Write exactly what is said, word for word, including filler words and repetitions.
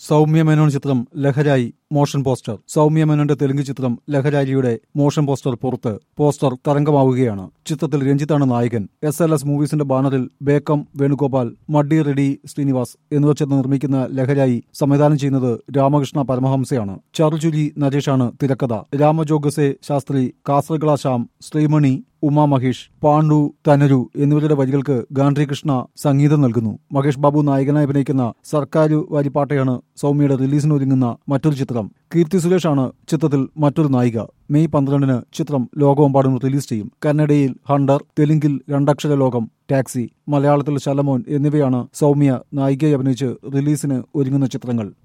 സൗമ്യ മേനോൻ ചിത്രം ലഹരായി motion poster. Soumya മേനോന്റെ തെലുങ്ക് ചിത്രം ലഹരാരിയുടെ മോഷൻ പോസ്റ്റർ പുറത്ത്. പോസ്റ്റർ തരംഗമാവുകയാണ്. ചിത്രത്തിൽ രഞ്ജിത്താണ് നായകൻ. എസ് എൽ എസ് മൂവീസിന്റെ ബാനറിൽ ബേക്കം വേണുഗോപാൽ, മഡ്ഡി റെഡി ശ്രീനിവാസ് എന്നിവർ ചേർന്ന് നിർമ്മിക്കുന്ന ലഹരായി സംവിധാനം ചെയ്യുന്നത് രാമകൃഷ്ണ പരമഹംസയാണ്. ചറുചുരി നരേഷാണ് തിരക്കഥ. രാമജോഗസെ ശാസ്ത്രി, കാസർഗള ശ്യാം, ശ്രീമണി, ഉമാ മഹേഷ്, പാണ്ഡു തനരു എന്നിവരുടെ വരികൾക്ക് ഗാന്ധി കൃഷ്ണ സംഗീതം നൽകുന്നു. മഹേഷ് ബാബു നായകനായി അഭിനയിക്കുന്ന സർക്കാരു വാരിപ്പാട്ടയാണ് സൗമ്യയുടെ റിലീസിനൊരുങ്ങുന്ന മറ്റൊരു ചിത്രം. കീർത്തി സുരേഷാണ് ചിത്രത്തിൽ മറ്റൊരു നായിക. മെയ് പന്ത്രണ്ടിന് ചിത്രം ലോകമെമ്പാടും റിലീസ് ചെയ്യും. കന്നഡയിൽ ഹണ്ടർ, തെലുങ്കിൽ രണ്ടക്ഷര ലോകം, ടാക്സി, മലയാളത്തിൽ ശലമോൻ എന്നിവയാണ് സൗമ്യ നായികയായി അഭിനയിച്ച് റിലീസിന് ഒരുങ്ങുന്ന ചിത്രങ്ങൾ.